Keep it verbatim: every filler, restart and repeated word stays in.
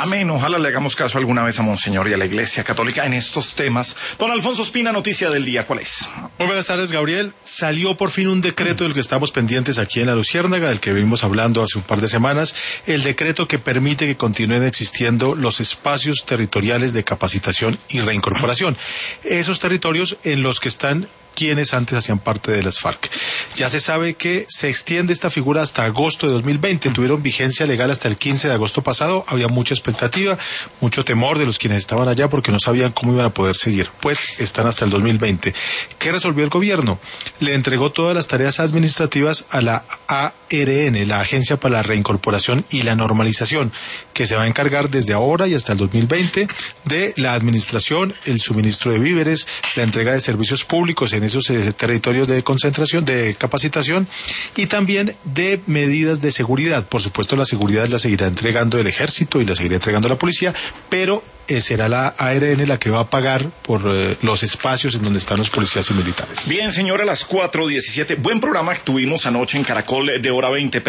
Amén. Ojalá le hagamos caso alguna vez a Monseñor y a la Iglesia Católica en estos temas. Don Alfonso Espina, noticia del día, ¿cuál es? Muy buenas tardes, Gabriel. Salió por fin un decreto del que estamos pendientes aquí en La Luciérnaga, del que vimos hablando hace un par de semanas, el decreto que permite que continúen existiendo los espacios territoriales de capacitación y reincorporación. Esos territorios en los que están quienes antes hacían parte de las FARC. Ya se sabe que se extiende esta figura hasta agosto de dos mil veinte, tuvieron vigencia legal hasta el quince de agosto pasado, había mucha expectativa, mucho temor de los quienes estaban allá porque no sabían cómo iban a poder seguir, pues están hasta el dos mil veinte. ¿Qué resolvió el gobierno? Le entregó todas las tareas administrativas a la A R N, la Agencia para la Reincorporación y la Normalización, que se va a encargar desde ahora y hasta el dos mil veinte de la administración, el suministro de víveres, la entrega de servicios públicos en esos eh, territorios de concentración, de capacitación, y también de medidas de seguridad. Por supuesto, la seguridad la seguirá entregando el ejército y la seguirá entregando la policía, pero eh, será la A R N la que va a pagar por eh, los espacios en donde están los policías y militares. Bien, señora, a las cuatro diecisiete. Buen programa que tuvimos anoche en Caracol de Hora veinte.